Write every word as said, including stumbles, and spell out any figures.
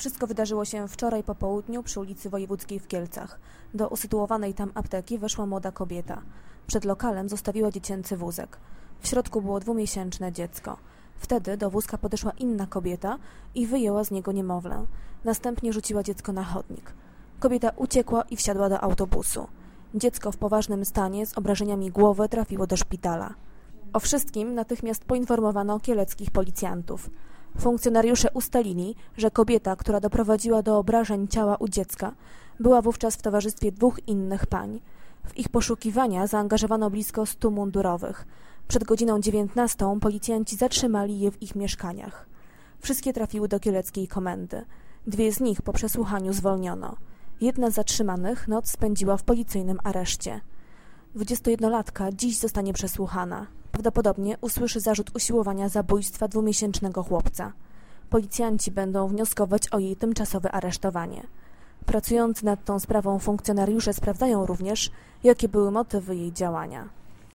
Wszystko wydarzyło się wczoraj po południu przy ulicy Wojewódzkiej w Kielcach. Do usytuowanej tam apteki weszła młoda kobieta. Przed lokalem zostawiła dziecięcy wózek. W środku było dwumiesięczne dziecko. Wtedy do wózka podeszła inna kobieta i wyjęła z niego niemowlę. Następnie rzuciła dziecko na chodnik. Kobieta uciekła i wsiadła do autobusu. Dziecko w poważnym stanie z obrażeniami głowy trafiło do szpitala. O wszystkim natychmiast poinformowano kieleckich policjantów. Funkcjonariusze ustalili, że kobieta, która doprowadziła do obrażeń ciała u dziecka, była wówczas w towarzystwie dwóch innych pań. W ich poszukiwania zaangażowano blisko stu mundurowych. Przed godziną dziewiętnastą policjanci zatrzymali je w ich mieszkaniach. Wszystkie trafiły do kieleckiej komendy. Dwie z nich po przesłuchaniu zwolniono. Jedna z zatrzymanych noc spędziła w policyjnym areszcie. Dwudziestojednolatka dziś zostanie przesłuchana. Prawdopodobnie usłyszy zarzut usiłowania zabójstwa dwumiesięcznego chłopca. Policjanci będą wnioskować o jej tymczasowe aresztowanie. Pracujący nad tą sprawą funkcjonariusze sprawdzają również, jakie były motywy jej działania.